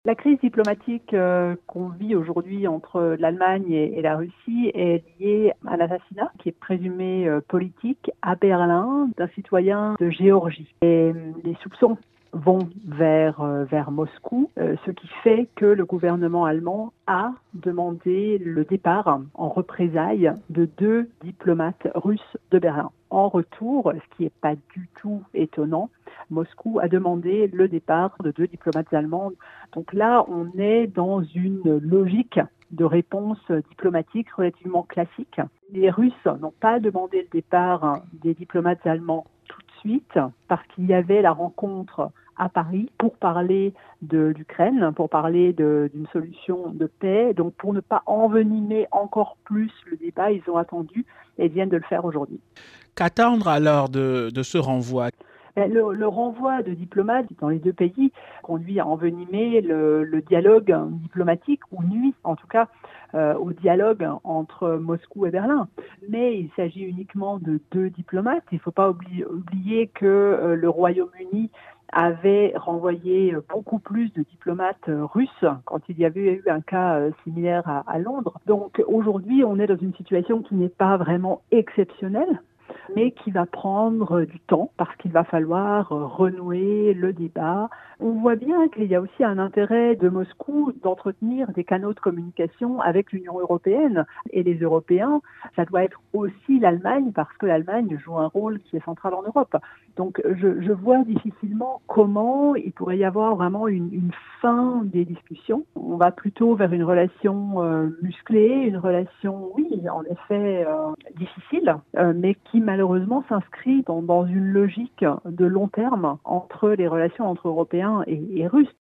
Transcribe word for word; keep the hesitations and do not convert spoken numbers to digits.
La crise diplomatique euh, qu'on vit aujourd'hui entre l'Allemagne et, et la Russie est liée à l'assassinat qui est présumé euh, politique à Berlin d'un citoyen de Géorgie. Et euh, les soupçons vont vers, euh, vers Moscou, euh, ce qui fait que le gouvernement allemand a demandé le départ en représailles de deux diplomates russes de Berlin. En retour, ce qui n'est pas du tout étonnant, Moscou a demandé le départ de deux diplomates allemands. Donc là, on est dans une logique de réponse diplomatique relativement classique. Les Russes n'ont pas demandé le départ des diplomates allemands tout de suite parce qu'il y avait la rencontre à Paris pour parler de l'Ukraine, pour parler de, d'une solution de paix. Donc pour ne pas envenimer encore plus le débat, ils ont attendu et viennent de le faire aujourd'hui. Qu'attendre alors de, de ce renvoi? Le, le renvoi de diplomates dans les deux pays conduit à envenimer le, le dialogue diplomatique, ou nuit en tout cas euh, au dialogue entre Moscou et Berlin. Mais il s'agit uniquement de deux diplomates. Il ne faut pas oublier, oublier que euh, le Royaume-Uni avait renvoyé beaucoup plus de diplomates russes quand il y avait eu un cas similaire à, à Londres. Donc aujourd'hui, on est dans une situation qui n'est pas vraiment exceptionnelle, mais qui va prendre du temps parce qu'il va falloir renouer le débat. On voit bien qu'il y a aussi un intérêt de Moscou d'entretenir des canaux de communication avec l'Union européenne et les Européens. Ça doit être aussi l'Allemagne parce que l'Allemagne joue un rôle qui est central en Europe. Donc je, je vois difficilement comment il pourrait y avoir vraiment une, une fin des discussions. On va plutôt vers une relation euh, musclée, une relation, oui, en effet, euh, difficile, euh, mais qui malheureusement s'inscrit dans, dans une logique de long terme entre les relations entre Européens et, et Russes.